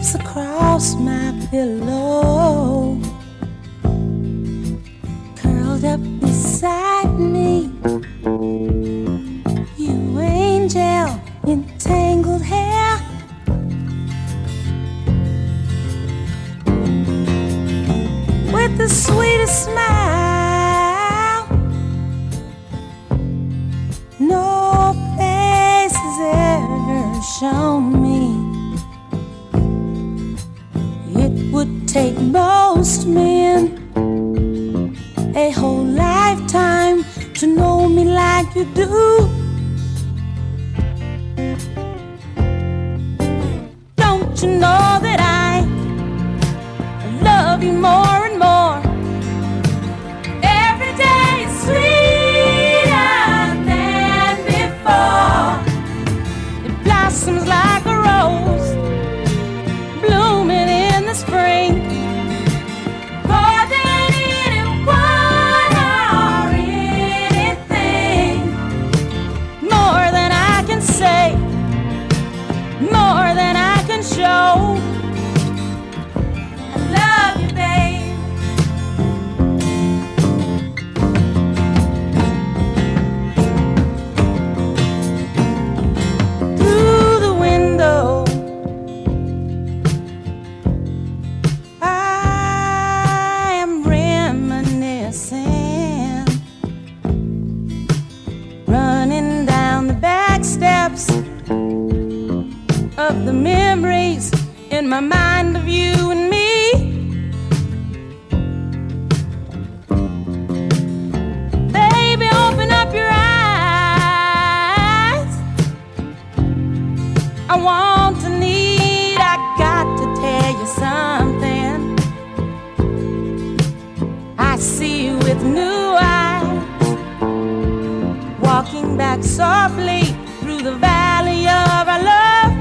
sleeps across my pillow, curled up beside me. You angel in tangled hair, with the sweetest smile no face has ever shown me. It would take most men a whole lifetime to know me like you do. Don't you know that I love you more and more? Every day is sweeter than before. It blossoms like a rose blooming in the spring. More than anyone or anything, more than I can say, more than I can show. I love you, babe. Through the window, I am reminiscing, running down the back steps of the memories in my mind of you and me. Baby, open up your eyes. I want to need, I got to tell you something. I see you with new eyes, walking back softly through the valley of our love.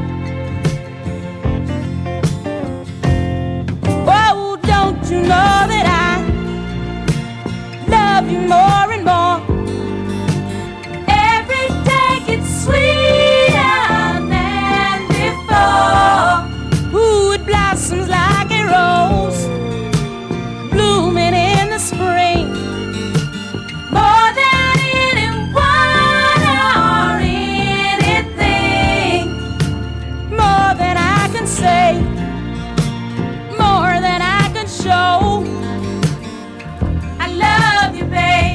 Oh, don't you know that I love you more and more? Every day gets sweeter than before. Ooh, it blossoms like a rose blooming in the spring. More than anyone or anything, more than I can say, more than I can show. I love you, babe.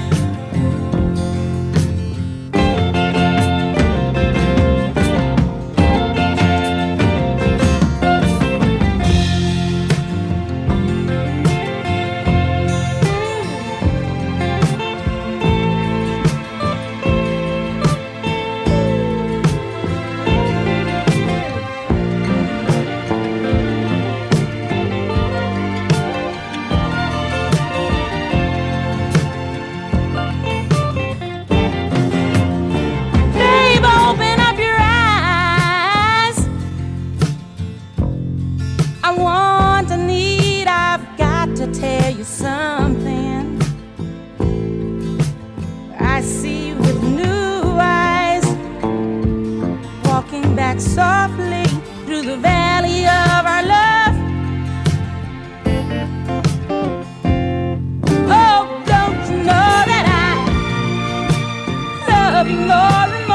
Babe, open up your eyes. I want, I need, I've got to tell you something. I see you with new eyes, walking back softly through the valley of our love. Oh, don't you know that I love you more and